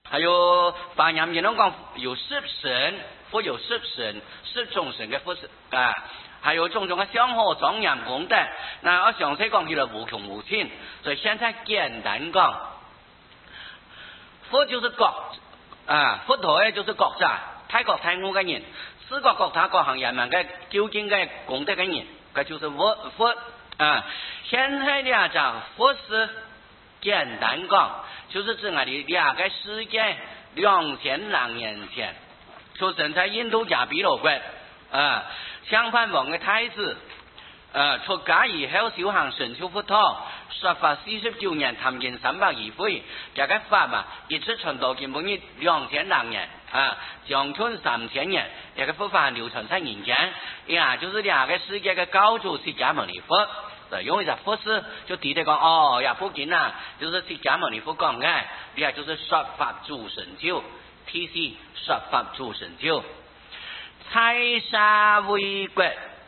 还有法言也能讲有十神，佛有十神，十种神嘅佛啊，还有种种嘅香火庄严功德。那我详细讲起来无穷无尽，所以现在简单讲，佛就是国啊，佛陀咧就是国家，泰国泰我嘅人，四国各他各行人民嘅究竟嘅功德嘅人，佢就是佛啊。现在呢就佛是简单讲，就是指我哋两个世界2000多年前出生在印度加毗罗国啊，相反王嘅太子出家以后修行成就佛陀，说法49年，谈经320回，这个法嘛，一直传到今本日2000多年啊，将近3000年，这个佛法流传在人间，呀，就是两个世界嘅高祖释迦牟尼佛。因为这佛是就提的讲哦呀，不仅啊，就是释迦牟尼佛讲嘅，也就是说法主成就，体系说法主成就，财沙为国，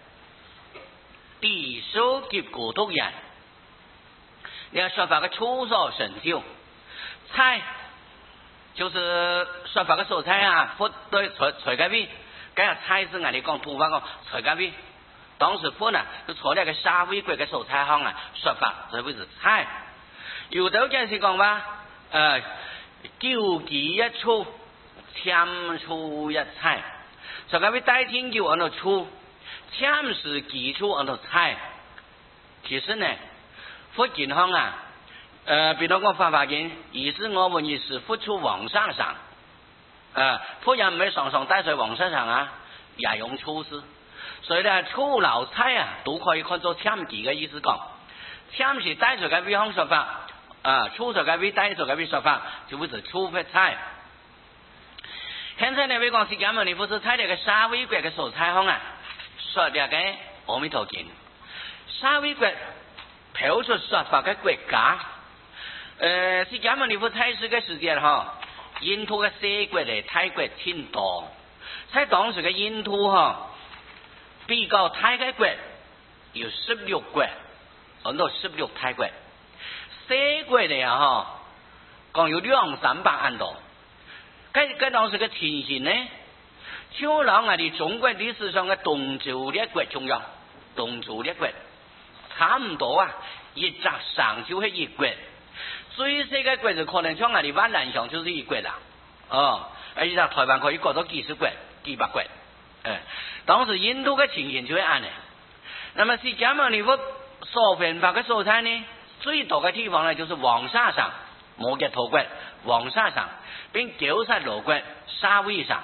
地收结果都人，你要说法嘅初所成就，财就是说法嘅所在啊，佛对财嘅位，咁啊财是我哋讲土话讲财嘅位。当时佛呢就坐在个沙威国嘅所在行啊，说法这为是菜。有道讲是讲话，九级一出，千出一菜。所以佢代天叫按到出，千是几出按到菜。其实呢，佛经行啊，比如讲法经，意思我们意思佛出往上上，佛人唔係上上帶在往上上啊，也用出事。所以呢，粗老菜啊，都可以看作참기嘅意思講。참是帶著嘅微方說法，粗著嘅微帶著嘅微說法，就會是粗法菜。現在呢，我講釋迦牟尼佛是在這個沙威國嘅所在行啊，說這個阿彌陀經。沙威國表出說法嘅國家，釋迦牟尼佛在世嘅時間哈，印度嘅四國嚟泰國挺多，在當時嘅印度哈。比較泰國有16國，很多16泰國，四國嚟啊，講有200-300萬多。咁當時嘅情形呢，就攞我哋中國歷史上嘅東周列國重要，東周列國差唔多啊，一集上就係一國，最細嘅國就可能像我哋灣南上就是一國啦，而且台灣可以過到幾十國、幾百國。當時印度嘅情形就係咁嘅。那麼釋迦牟尼佛所傳法嘅所在呢，最多嘅地方呢，就是黃沙上、摩羯陀國、黃沙上，並九薩羅國、沙威上。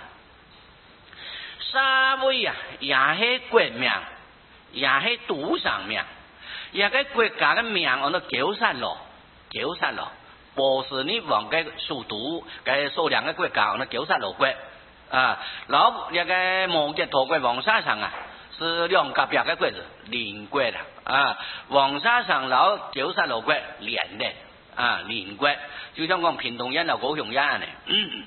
沙威啊，也係國名，也係島上名，也個國家嘅名叫做九薩羅，九薩羅，波斯匿王嘅首都嘅數量嘅國家叫做九薩羅國。然後那個摩羯陀國黃沙上啊，是兩個別嘅國字鄰國啦，黃沙上然後九薩羅國連的鄰國，就像講屏東人同高雄人咧。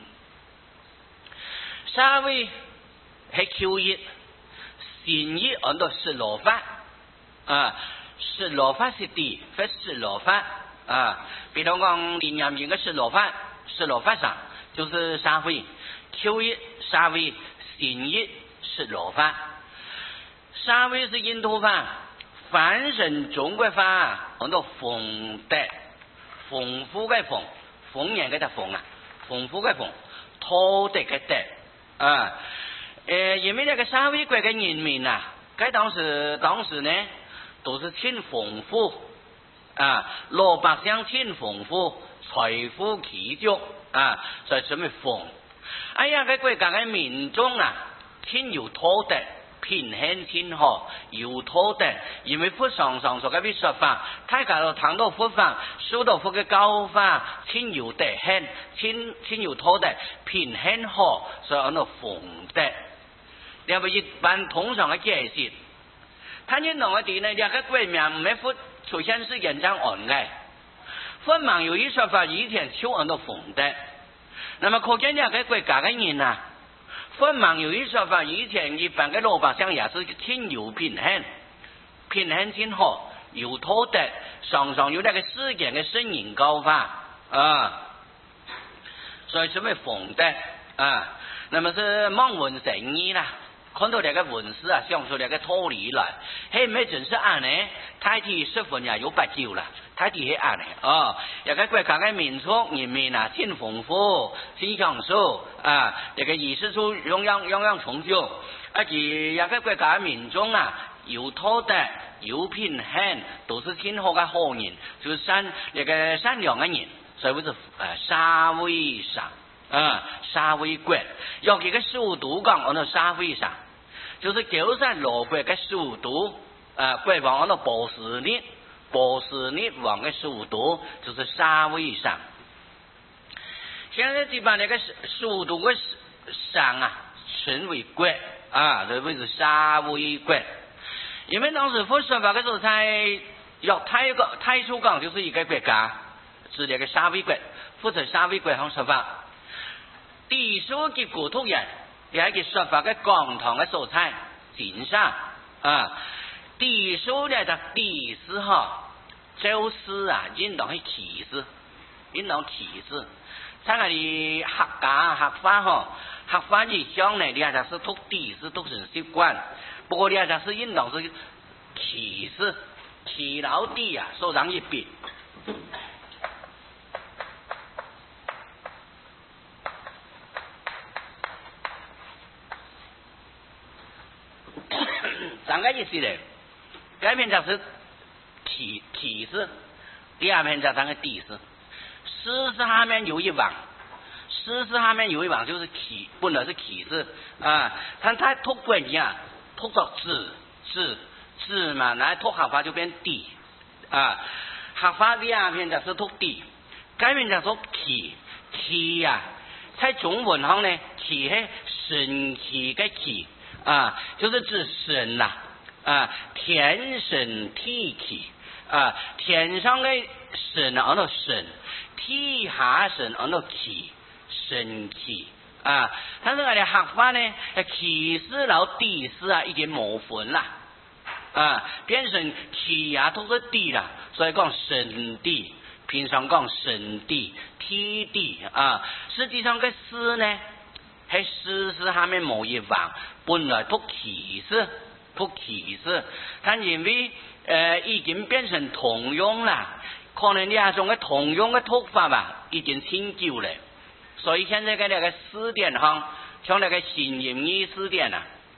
沙威係丘一，善一按到釋羅法，釋羅法是地，非釋羅法比如講林陽明嘅釋羅法上就是沙威。丘一、沙威、善一、釋羅法。沙威是印度法，翻成中國法，叫做豐德，豐富嘅豐，豐年嘅豐啊，豐富嘅豐，土地嘅德因為呢個沙威國嘅人民啊，佢當時呢都是挺豐富老百姓挺豐富，財富奇足所以稱為豐。哎呀，個國家嘅民眾啊，天有土地，平衡天和，有土地，因為佛上所嘅說法，大家都聽到佛法，受到佛嘅教法，天有地衡，天有土地，平衡和，所以叫做豐德。你係咪一般通常嘅解釋？睇見兩個地呢，兩個國名唔係佛出現是人將按嘅，佛盲有一說法，以前就叫做豐德。那麼可見呢個國家嘅人啊，佛盲有一說法，以前一般嘅老百姓也是天有平衡，平衡天和，有土地，常常有那個世間嘅聖人教法所以称为冯的啊。那么是望文生义啦，看到那个文字啊，想出那个道理来，嘿，没准是安呢，太体十分也有不久啦，太体是安呢哦，那个国家的民族人民啊，真丰富，真享受啊，这个仪式处样样充足，而且那个国家的民众啊，有道德，有品行，都是挺好的好人，就是善良的人，所以是社会上。社會國，尤其個首都講按照社會上，就是九山羅國嘅首都，國王按照波斯匿王嘅首都就是社會上。現在基本那個首都嘅上啊，稱為國啊，這為是社會國。因為當時佛說法嘅時候，才要太初講就是一個國家，是那個社會國，負責社會國行說法。地書嘅古土人，也係佢說法嘅共同嘅素材，真相啊！地書咧就地師嗬，就是啊，應當係歧視，應當歧視。睇下你客家客家嗬，客家以上咧，你係就是讀地師讀成習慣，不過你係就是應當是歧視，歧老地啊，所讓一邊。三个意思嘞，第一篇就是体式，第二篇叫三个地势。诗下面有一网，诗下面有一网就是本来是体式啊，但它脱关系啊，脱到字嘛，来脱合法就变地啊，合法第二篇就是脱地，改篇叫做体呀，在中文上呢，体是神奇的体。啊，就是指神呐，天神地气啊，天上的神按照神，地下神按照气，神气啊。但是我哋客法呢，气势老地势啊，已经冇分啦啊，变成气啊，都是地啦，所以讲神地，平常讲神地、天地啊，实际上个诗呢。喺诗下面冇一网，本来读歧视，但因为已经变成通用啦，可能呢种嘅通用嘅读法吧，已经迁就了，所以现在嘅那个诗典上，像那个新英语诗典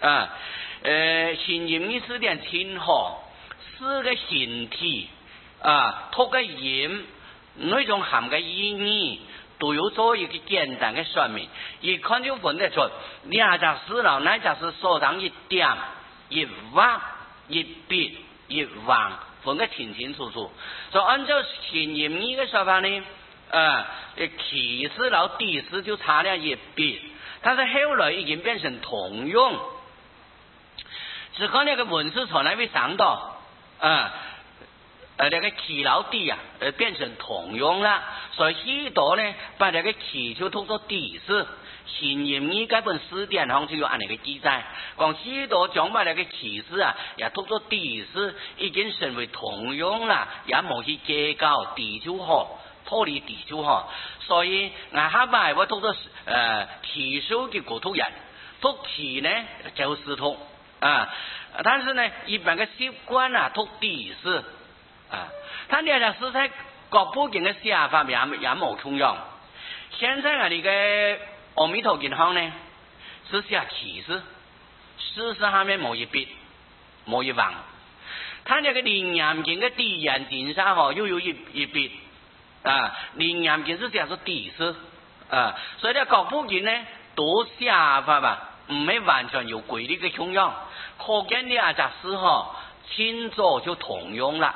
新英语诗典挺好，诗嘅形体读嘅音，那种含嘅意义。都有做一个简单的说明，一看就分得出，两只诗了，那就是所长一点、一画、一笔、一网，分得清清楚楚。所以按照新英语的说法呢，起诗了地诗就差了一笔，但是后来已经变成通用，只看那个文字从来没上到那个起老地啊，变成通用了，所以许多呢把那个起就读作地诗。新英语这本诗典上就有按那个记载，讲许多将把那个起诗啊也读作地诗，已经成为通用了，也冇去结构地就好，脱离地就好。所以我下摆我读作起书的古土人，读起呢就是读但是呢一般的习惯啊读地诗。他那个诗在各部经的写法也冇重要。现在那个阿弥陀经上呢是写起诗，诗下面冇一笔，冇一网。他那个灵严经的地言经上又有一笔灵严经是写作地诗所以呢各部经呢都写法吧，唔係完全有规律的重要。可见呢只诗清早就通用了。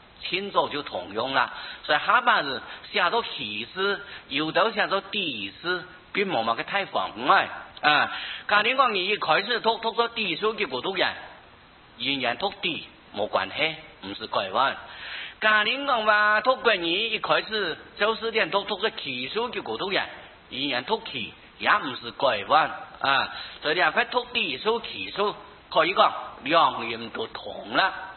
所以下半日写到起诗，有的写到地诗，并冇乜嘅太妨碍假定講你一開始讀咗地書嘅古土人，仍然讀地冇關係，唔是改彎。假定講話讀過你一開始就是點讀咗起書嘅古土人，仍然讀起，也唔是改彎所以你快讀地書起書，可以講兩樣都同啦。